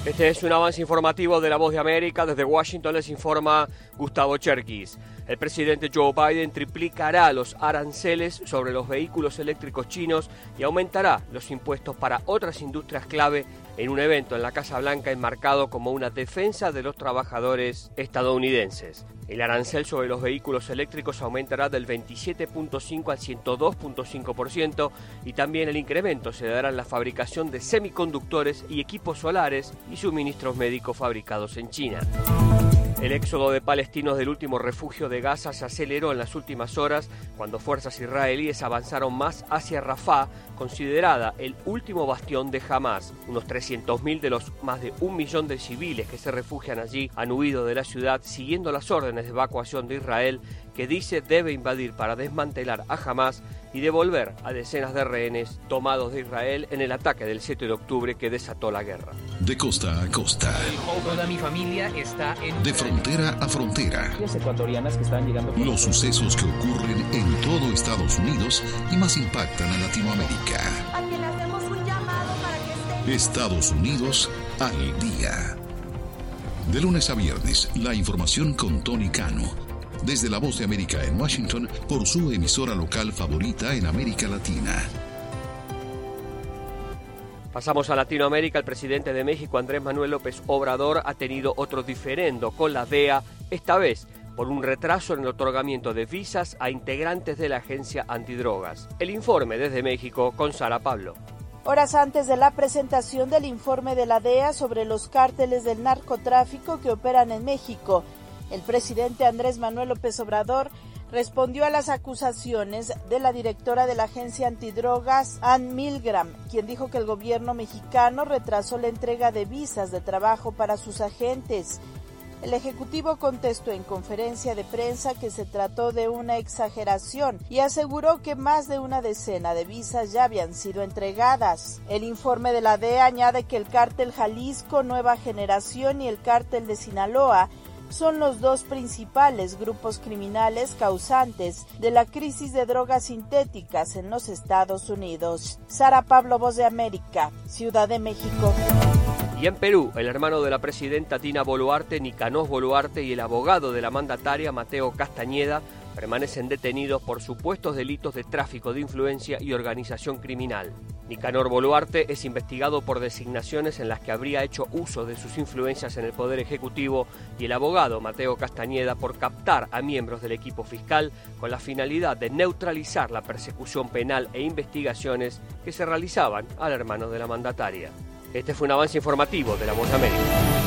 Este es un avance informativo de La Voz de América. Desde Washington les informa Gustavo Cherkis. El presidente Joe Biden triplicará los aranceles sobre los vehículos eléctricos chinos y aumentará los impuestos para otras industrias clave en un evento en la Casa Blanca enmarcado como una defensa de los trabajadores estadounidenses. El arancel sobre los vehículos eléctricos aumentará del 27.5 al 102.5% y también el incremento se dará en la fabricación de semiconductores y equipos solares y suministros médicos fabricados en China. El éxodo de palestinos del último refugio de Gaza se aceleró en las últimas horas cuando fuerzas israelíes avanzaron más hacia Rafah, considerada el último bastión de Hamás. Unos 300.000 de los más de 1 millón de civiles que se refugian allí han huido de la ciudad siguiendo las órdenes de evacuación de Israel, que dice debe invadir para desmantelar a Hamás y devolver a decenas de rehenes tomados de Israel en el ataque del 7 de octubre que desató la guerra. De costa a costa. Toda mi familia está en... De frontera a frontera. Ecuatorianas que están llegando... Los sucesos que ocurren en todo Estados Unidos y más impactan a Latinoamérica. A quien le hacemos un llamado para que esté... Estados Unidos al día. De lunes a viernes, la información con Tony Cano. Desde La Voz de América en Washington, por su emisora local favorita en América Latina. Pasamos a Latinoamérica. El presidente de México, Andrés Manuel López Obrador, ha tenido otro diferendo con la DEA, esta vez por un retraso en el otorgamiento de visas a integrantes de la agencia antidrogas. El informe desde México con Sara Pablo. Horas antes de la presentación del informe de la DEA sobre los cárteles del narcotráfico que operan en México, el presidente Andrés Manuel López Obrador respondió a las acusaciones de la directora de la agencia antidrogas, Anne Milgram, quien dijo que el gobierno mexicano retrasó la entrega de visas de trabajo para sus agentes. El ejecutivo contestó en conferencia de prensa que se trató de una exageración y aseguró que más de una decena de visas ya habían sido entregadas. El informe de la DEA añade que el cártel Jalisco Nueva Generación y el cártel de Sinaloa son los dos principales grupos criminales causantes de la crisis de drogas sintéticas en los Estados Unidos. Sara Pablo, Voz de América, Ciudad de México. Y en Perú, el hermano de la presidenta Dina Boluarte, Nicanor Boluarte, y el abogado de la mandataria, Mateo Castañeda, permanecen detenidos por supuestos delitos de tráfico de influencia y organización criminal. Nicanor Boluarte es investigado por designaciones en las que habría hecho uso de sus influencias en el Poder Ejecutivo y el abogado Mateo Castañeda por captar a miembros del equipo fiscal con la finalidad de neutralizar la persecución penal e investigaciones que se realizaban al hermano de la mandataria. Este fue un avance informativo de La Voz de América.